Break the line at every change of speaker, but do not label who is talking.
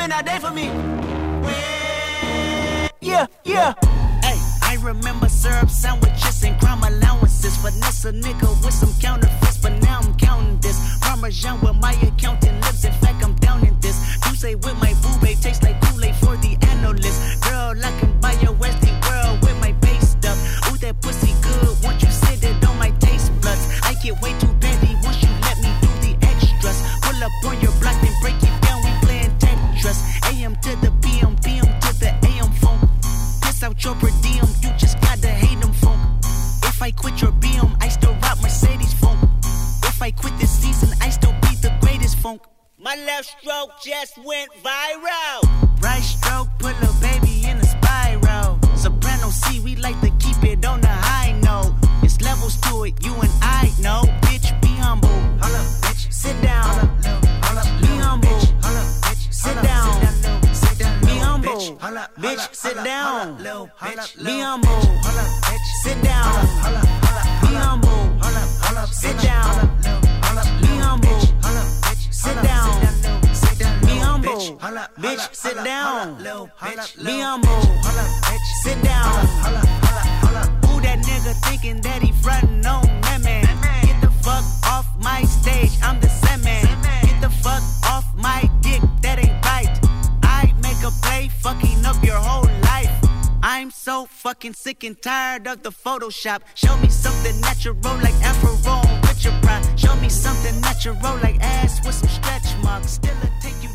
been that day for me. Yeah, yeah.
Hey, I remember syrup sandwiches and crime allowances. Finesse a nigga with some counterfeits, but now I'm counting this. Parmesan where my accountant lives, in fact I'm down in this. You say with my boo babe, tastes like Kool-Aid for the analyst. Girl, I can buy your Westie world with my base stuff. Ooh, that pussy good, once you sit it on my taste buds. I get way too petty once you let me do the extras. Pull up on your block and break it down, we playing Tetris. AM to the PM, PM to the AM phone. Piss out your per diem, you just gotta hate them phone. If I quit your BM, I still rock Mercedes phone. If I quit this season, I still be the greatest funk. My left stroke just went viral. Right stroke, put a baby in a spiral. Soprano C, we like to keep it on the high note. It's levels to it, you and I know. Bitch, be humble. Hold up, bitch. Sit down. Hold up, be humble. Hold up, bitch. Sit down. Be humble. Bitch, sit down. Be humble. Sit down. Be humble. Sit down. Be humble. Sit down. Be humble. Bitch, sit down. Be humble. Sit down. Who that nigga thinking that he frontin' on that man? Get the fuck off my stage, I'm the Sandman. Get the fuck off my dick, that ain't right. I make a play, fucking up your whole life. I'm so fucking sick and tired of the Photoshop. Show me something natural like Afro on Richard Pryor. Show me something natural like ass with some stretch marks. Still a take you